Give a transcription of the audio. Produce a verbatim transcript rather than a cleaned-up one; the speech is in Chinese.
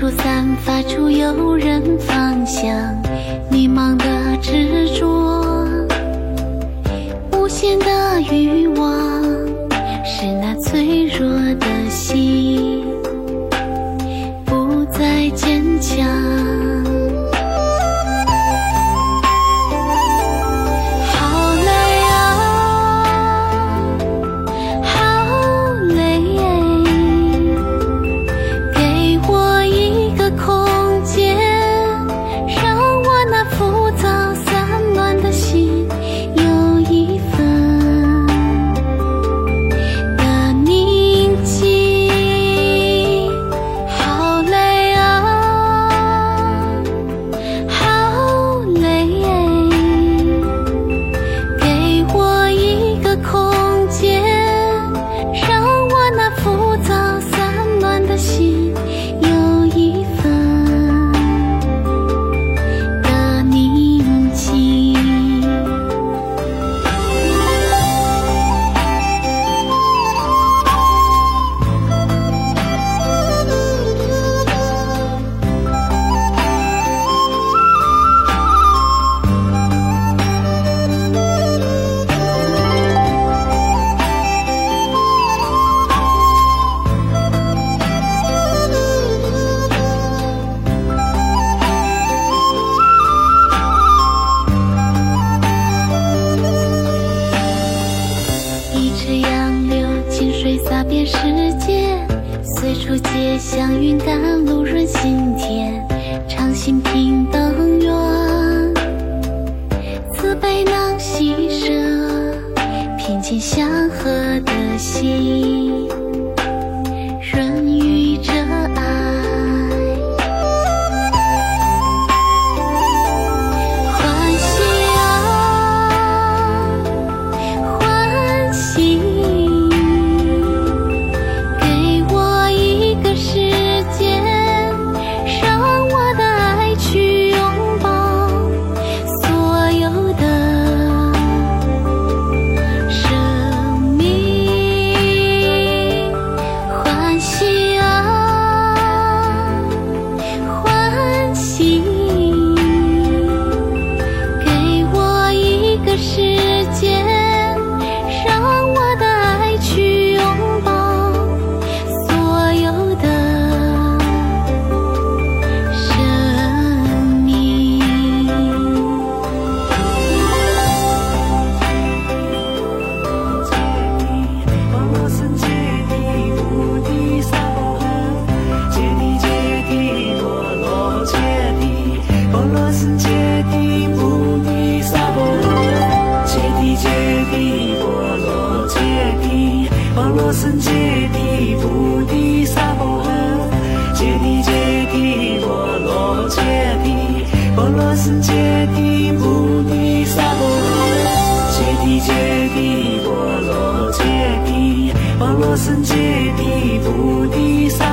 处散发出诱人芳香，迷茫的执着，无限的欲望，是那脆弱的心不再坚强。洒遍世界，随处皆像云甘露润心田，常心平等愿，慈悲能牺牲，平静祥和的心，润育着爱。 僧揭谛菩提萨婆诃，揭谛揭谛波罗揭谛，波罗僧揭谛菩提萨婆诃，揭谛揭谛波罗揭谛，波罗僧揭谛菩提萨